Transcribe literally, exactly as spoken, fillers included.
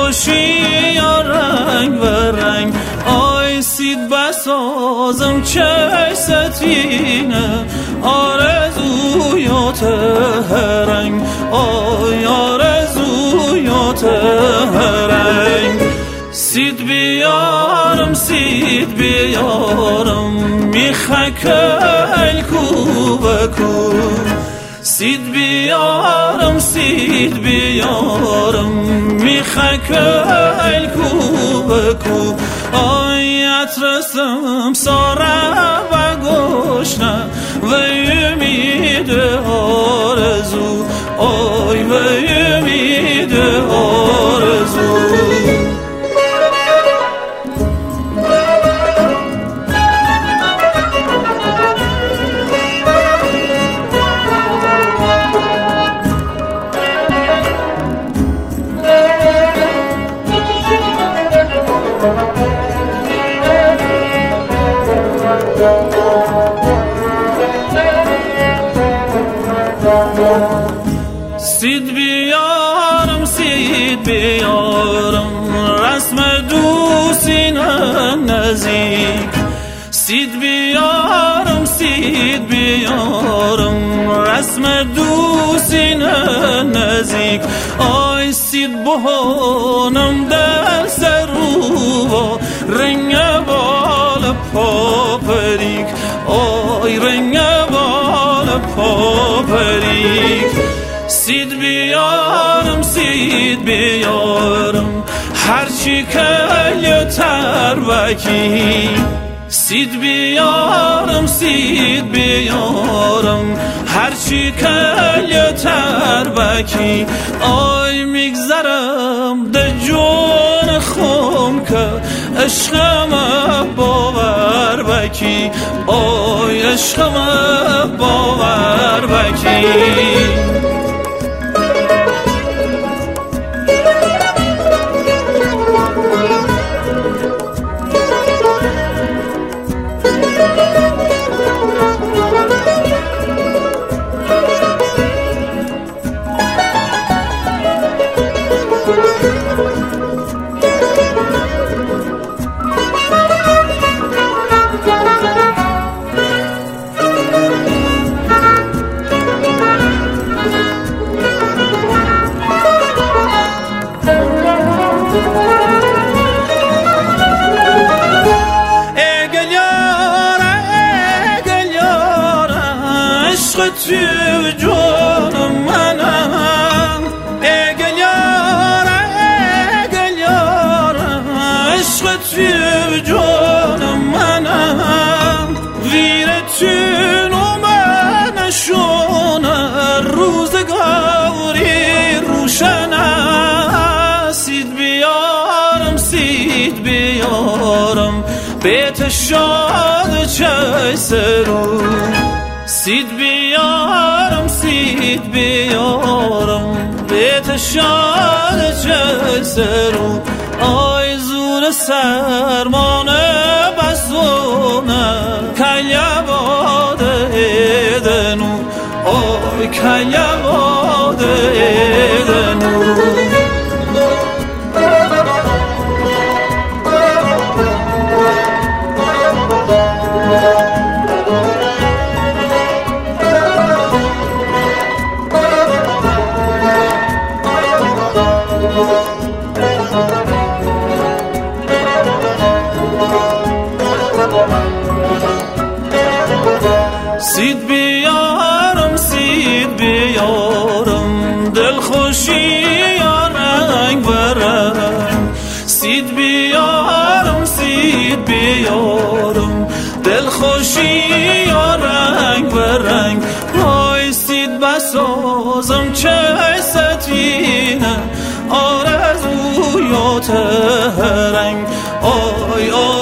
خوشی یا رنگ و رنگ. آی سید بسازم چه ستینه آرزویات رنگ. آی آرزویات رنگ. سید بیارم سید بیارم میخک الکو بکو. سید بیارم سید بیارم میخک الکو بکو. آی اترسم ساره و گشنه و امید آرزو. آی و امید آرزو. سید بیارم سید بیارم رسم دوستین نزدیک. سید بیارم سید بیارم رسم دوستین نزدیک. آی سید بهانم در سر رو رنگ بال پاپریک. آی رنگ بال پاپریک. سید بیارم سید بیارم هرچی کلی تربکی. سید بیارم سید بیارم هرچی کلی تربکی. آی میگذرم ده جون خم که عشقم باور بکی. آی عشقم باور بکی. تو جان منم ای گل یارم ای گل یارم عشق تو جان منم. ویرتون و من شونه روزگاری روشنه. سید بیارم سید بیارم بیت شاد چه سرو. سید بیارم سید بیارم بیت شاد چه سرو. آی زور سرمانه بسونه کلیا باده دنو. آی کلیا باده دنو. سید بیارم سید بیارم دلخوشی یا رنگ و رنگ. سید بیارم سید بیارم دلخوشی یا رنگ و رنگ. آی سید بسازم چه ستینه آرزویات رنگ. آی آی